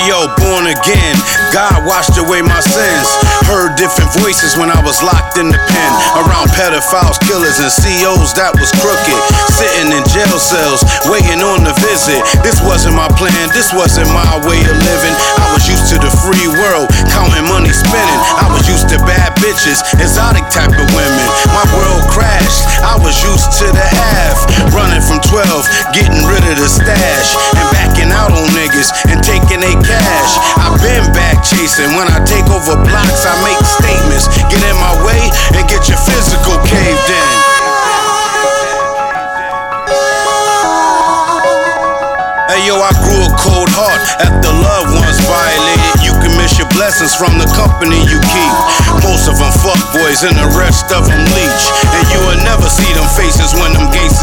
yo, born again. God washed away my sins. Heard different voices when I was locked in the pen. Around pedophiles, killers, and COs that was crooked. Sitting in jail cells, waiting on the visit. This wasn't my plan, this wasn't my way of living. I was used to the free world, counting money spinning. I was used to bad bitches, exotic type of women. My world crashed, I was used to the half. Running from 12, getting rid of the stash. And backing out on niggas and taking their cash. I've been back chasing, when I take over blocks I make statements. Get in my way and get your physical caved in. Hey yo, I grew a cold heart after loved ones violated. You can miss your blessings from the company you keep. Most of them fuck boys and the rest of them leech. And you will never see them faces when them gangsters